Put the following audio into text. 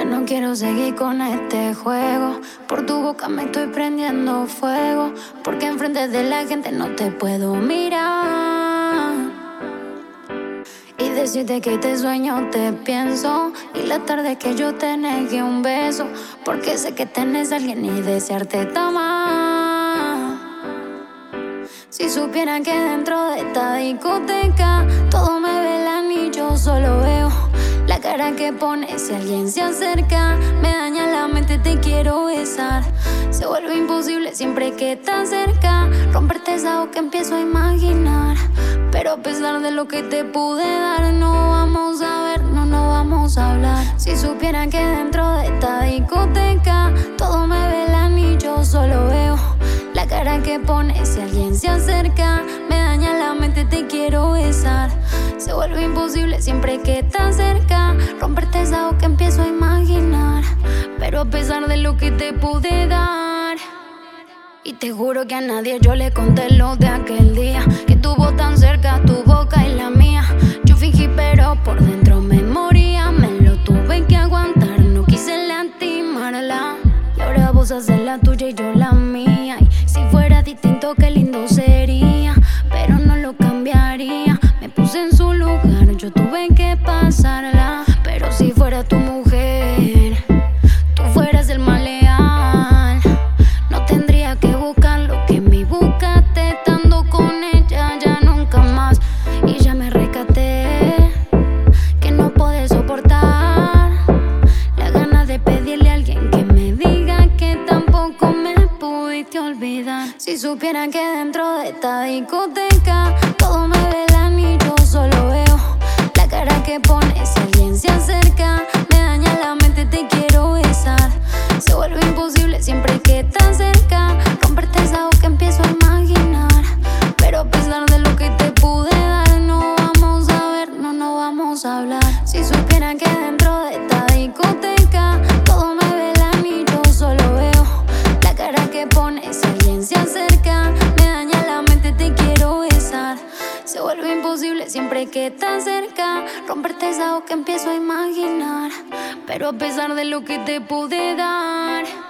no quiero seguir con este juego. Por tu boca me estoy prendiendo fuego, porque enfrente de la gente no te puedo mirar y decirte que te sueño, te pienso. Y la tarde que yo te negué un beso, porque sé que tenés a alguien y desearte tan más. Si supieran que dentro de esta discoteca todo me velan y yo solo veo la cara que pone si alguien se acerca. Me daña la mente, te quiero besar. Se vuelve imposible siempre que estás cerca. Romperte es algo que empiezo a imaginar, pero a pesar de lo que te pude dar, no vamos a ver, no vamos a hablar. Si supieran que dentro de esta discoteca todo me velan y yo solo veo la cara que pone si alguien se acerca. Me daña la mente, te quiero besar. Se vuelve imposible siempre que estás cerca. Romperte es algo que empiezo a imaginar, pero a pesar de lo que te pude dar. Y te juro que a nadie yo le conté lo de aquel día, que estuvo tan cerca tu boca y la mía. Yo fingí pero por dentro me moría. Me lo tuve que aguantar, no quise lastimarla. Y ahora vos haces la tuya y yo la mía. Y si fuera distinto qué lindo sería, pero no lo cambiaría. Me puse en su lugar, yo tuve que pasarla. Pero si fuera tu mujer, tú fueras el más leal. No tendría que buscar lo que me buscaste. Estando con ella ya nunca más. Y ya me rescaté que no puedes soportar la gana de pedirle a alguien que me diga que tampoco me pudiste olvidar. Si supieran que dentro de esta discoteca todo me velan y yo solo veo la cara que pone si alguien se acerca. Me daña la mente, te quiero besar. Se vuelve imposible siempre que estás cerca. Romperte es algo que empiezo a imaginar, pero a pesar de lo que te pude dar, no vamos a ver, no vamos a hablar. Si supieran que dentro de esta discoteca todo me velan y yo solo veo la cara que pone si alguien se acerca. Me daña la mente, te quiero besar. Se vuelve imposible siempre que estás cerca. Romperte es algo que empiezo a imaginar, pero a pesar de lo que te pude dar.